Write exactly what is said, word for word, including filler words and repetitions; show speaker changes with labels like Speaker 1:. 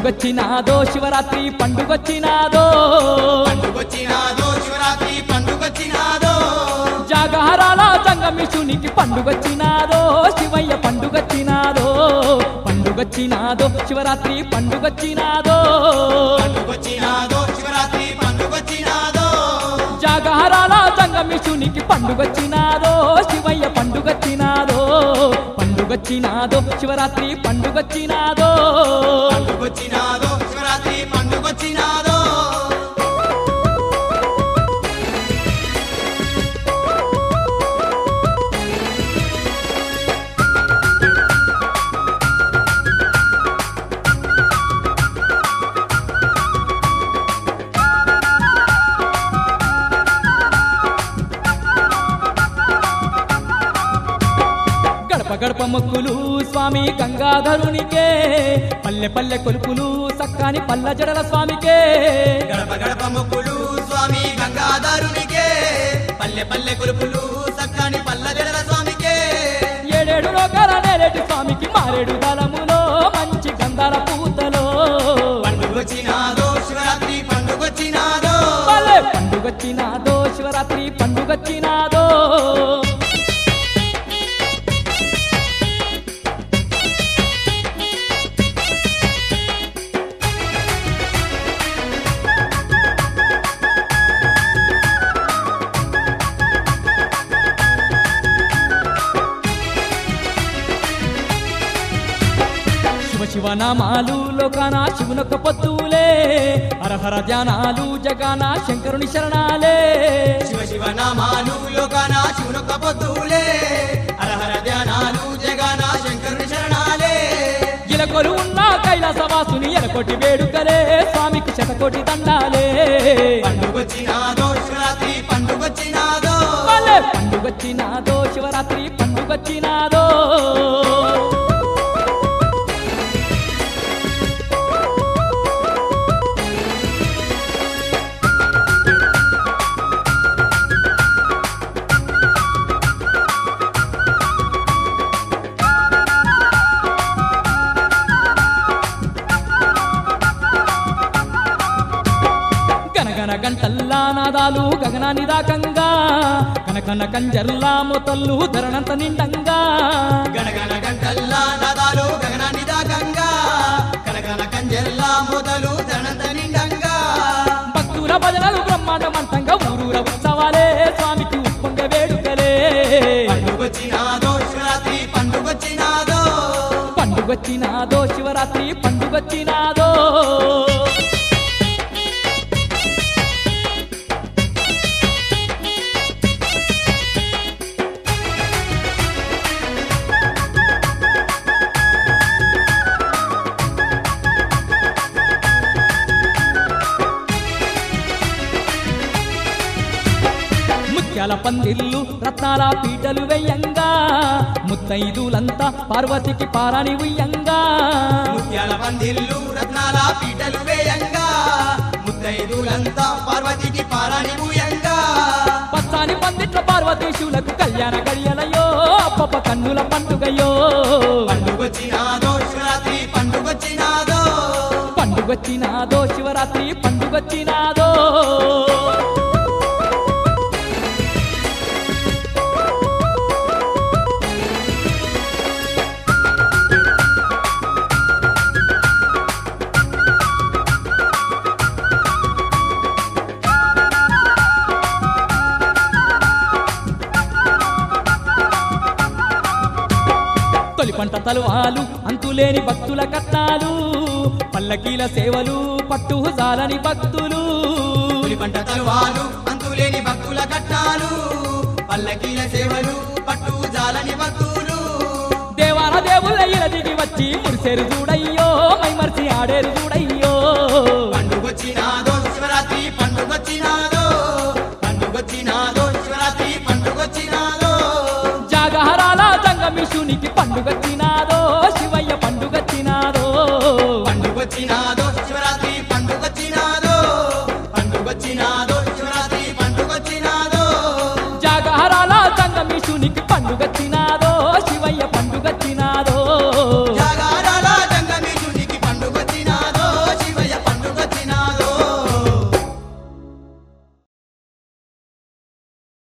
Speaker 1: పండుగొచ్చినాదో శివరాత్రి పండుగొచ్చినాదో
Speaker 2: పండుగొచ్చినాదో శివరాత్రి పండుగొచ్చినాదో
Speaker 1: జాగహారాల జంగమిషునికి పండుగొచ్చినాదో శివయ్య పండుగొచ్చినాదో పండుగొచ్చినాదో శివరాత్రి పండుగొచ్చినాదో
Speaker 2: పండుగొచ్చినాదో శివరాత్రి పండుగొచ్చినాదో
Speaker 1: జాగహారాల జంగమిషునికి పండుగొచ్చినాదో శివయ్య పండుగొచ్చినాదో పండుగొచ్చినాదో శివరాత్రి పండుగొచ్చినాదో
Speaker 2: పండుగొచ్చినాదో శివరాత్రి పండుగొచ్చినాదో
Speaker 1: గడప మొక్కులు స్వామి గంగాధరునికే పల్లె పల్లె కొలుపులు సక్కాని పల్ల జడల స్వామికే
Speaker 2: గడప గడప మొక్కులు స్వామి గంగాధరునికే పల్లె పల్లె కొలుపులు సక్కాని పల్ల జడల స్వామికే
Speaker 1: ఏడేడు రోగాల నేరేటి స్వామికి మారేడు దళములో మంచి గంధాల పూతలో
Speaker 2: పండుగొచ్చినాదో శివరాత్రి పండుగొచ్చినాదో
Speaker 1: పల్లె పండుగొచ్చినాదో శివరాత్రి పండుగొచ్చినాదో శివనామాలు లోకాన శివునొక్క పొత్తులే హరహర ధ్యానాలు జగాన శంకరుని శరణాలే
Speaker 2: శివ శివ నామాలు లోకాన శివునొక్క పొత్తులే హరహర ధ్యానాలు జగాన శంకరుని శరణాలే
Speaker 1: ఇలకొలు ఉన్న కైలాసవాసుని ఎలకొటి వేడుకలే స్వామికి శతకోటి దండాలే
Speaker 2: పండుగొచ్చినాదో శివరాత్రి పండుగొచ్చినాదో
Speaker 1: పల్లె పండుగొచ్చినాదో శివరాత్రి పండుగొచ్చినాదో గంటల్లా నాదాలు గగనాన్ని దాకంగా కనకన కంజర్లా మొతల్లు ధరణంత నిండంగా
Speaker 2: గణగణ గంటల్లా నాదాలు గగనాన్ని దాకంగా కనకన కంజర్లా మొదలు ధనంత నిండంగా
Speaker 1: భక్తుల భజనలు బ్రహ్మాండమంతంగా ఊరూర ఉత్సవాలే స్వామికి ఉప్పొంగ వేడుకలే
Speaker 2: పండుగొచ్చినాదో శివరాత్రి పండుగొచ్చినాదో
Speaker 1: పండుగొచ్చినాదో శివరాత్రి పండుగొచ్చినాదో ముత్యాల పందిళ్ళు రత్నాల పీటలు వెయ్యంగా ముత్తైదులంతా పార్వతికి పారాని ఉయ్యంగా
Speaker 2: ముత్యాల పందిళ్ళు రత్నాల పీటలు వేయంగా ముత్తైదులంతా పార్వతికి పారాని పూయంగా
Speaker 1: పచ్చాని పందిట్ల పార్వతీశులకు కళ్యాణ గడియలయో అప్పప్ప కన్నుల పండుగయో
Speaker 2: పండుగొచ్చినాదో శివరాత్రి పండుగొచ్చినాదో
Speaker 1: పండుగొచ్చినాదో శివరాత్రి పండుగొచ్చినాదో తొలి పంట తలువాలు అంతులేని భక్తుల కట్నాలు పల్లకీల సేవలు పట్టు జాలని భక్తులు
Speaker 2: పులి పంట తలువాలు అంతులేని భక్తుల కట్టాలు పల్లకీల సేవలు పట్టు జాలని భక్తులు
Speaker 1: దేవాల దేవుళ్ళ ఇల దిగి వచ్చి మురిసేరు చూడయ్యో మైమర్చి ఆడేరు చూడయ్యో
Speaker 2: పండుగొచ్చినాదో శివరాత్రి పండుగొచ్చినాదో పండుగొచ్చినాదో శివరాత్రి పండుగొచ్చినాదో
Speaker 1: జాగహరాల జంగమిషునికి పండుగొచ్చినాదో